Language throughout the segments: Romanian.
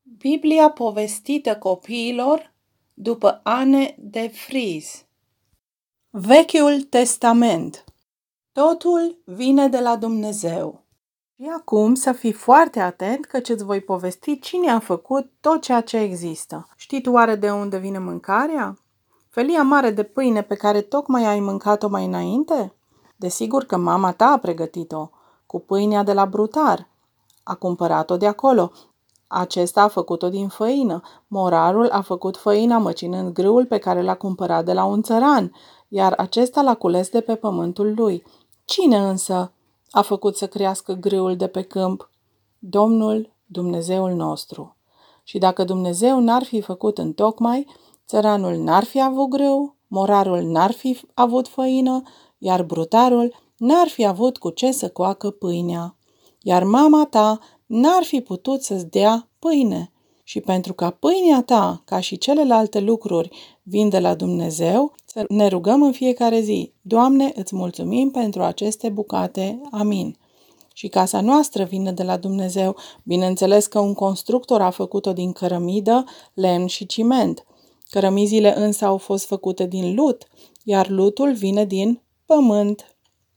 Biblia povestită copiilor după Anne de Vries. Vechiul Testament. Totul vine de la Dumnezeu. Și acum să fii foarte atent căci îți voi povesti cine a făcut tot ceea ce există. Știi tu oare de unde vine mâncarea? Felia mare de pâine pe care tocmai ai mâncat-o mai înainte? Desigur că mama ta a pregătit-o, cu pâinea de la brutar. A cumpărat-o de acolo. Acesta a făcut-o din făină. Morarul a făcut făina măcinând grâul pe care l-a cumpărat de la un țăran, iar acesta l-a cules de pe pământul lui. Cine însă a făcut să crească grâul de pe câmp? Domnul, Dumnezeul nostru. Și dacă Dumnezeu n-ar fi făcut întocmai, țăranul n-ar fi avut grâu, morarul n-ar fi avut făină, iar brutarul n-ar fi avut cu ce să coacă pâinea. Iar mama ta n-ar fi putut să-ți dea pâine. Și pentru ca pâinea ta, ca și celelalte lucruri, vin de la Dumnezeu, să ne rugăm în fiecare zi: Doamne, îți mulțumim pentru aceste bucate. Amin. Și casa noastră vine de la Dumnezeu. Bineînțeles că un constructor a făcut-o din cărămidă, lemn și ciment. Cărămizile însă au fost făcute din lut, iar lutul vine din pământ.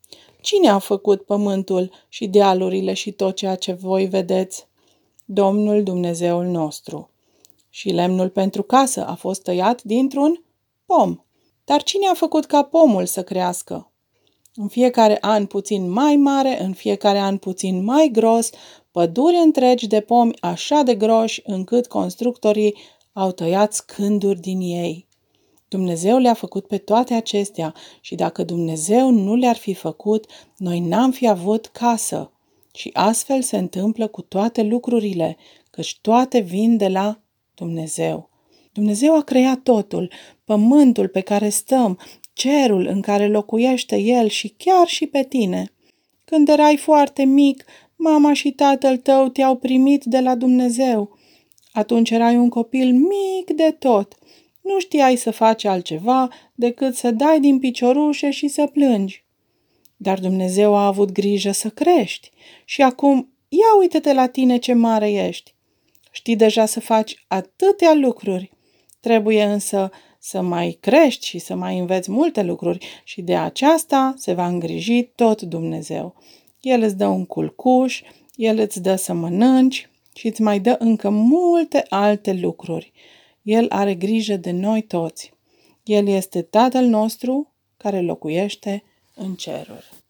Cine a făcut pământul și dealurile și tot ceea ce voi vedeți? Domnul, Dumnezeul nostru. Și lemnul pentru casă a fost tăiat dintr-un pom. Dar cine a făcut ca pomul să crească? În fiecare an puțin mai mare, în fiecare an puțin mai gros, păduri întregi de pomi așa de groși încât constructorii au tăiat scânduri din ei. Dumnezeu le-a făcut pe toate acestea și dacă Dumnezeu nu le-ar fi făcut, noi n-am fi avut casă. Și astfel se întâmplă cu toate lucrurile, căci toate vin de la Dumnezeu. Dumnezeu a creat totul, pământul pe care stăm, cerul în care locuiește El și chiar și pe tine. Când erai foarte mic, mama și tatăl tău te-au primit de la Dumnezeu. Atunci erai un copil mic de tot. Nu știai să faci altceva decât să dai din piciorușe și să plângi. Dar Dumnezeu a avut grijă să crești și acum ia uite-te la tine ce mare ești. Știi deja să faci atâtea lucruri. Trebuie însă să mai crești și să mai înveți multe lucruri și de aceasta se va îngriji tot Dumnezeu. El îți dă un culcuș, El îți dă să mănânci și îți mai dă încă multe alte lucruri. El are grijă de noi toți. El este Tatăl nostru care locuiește în ceruri.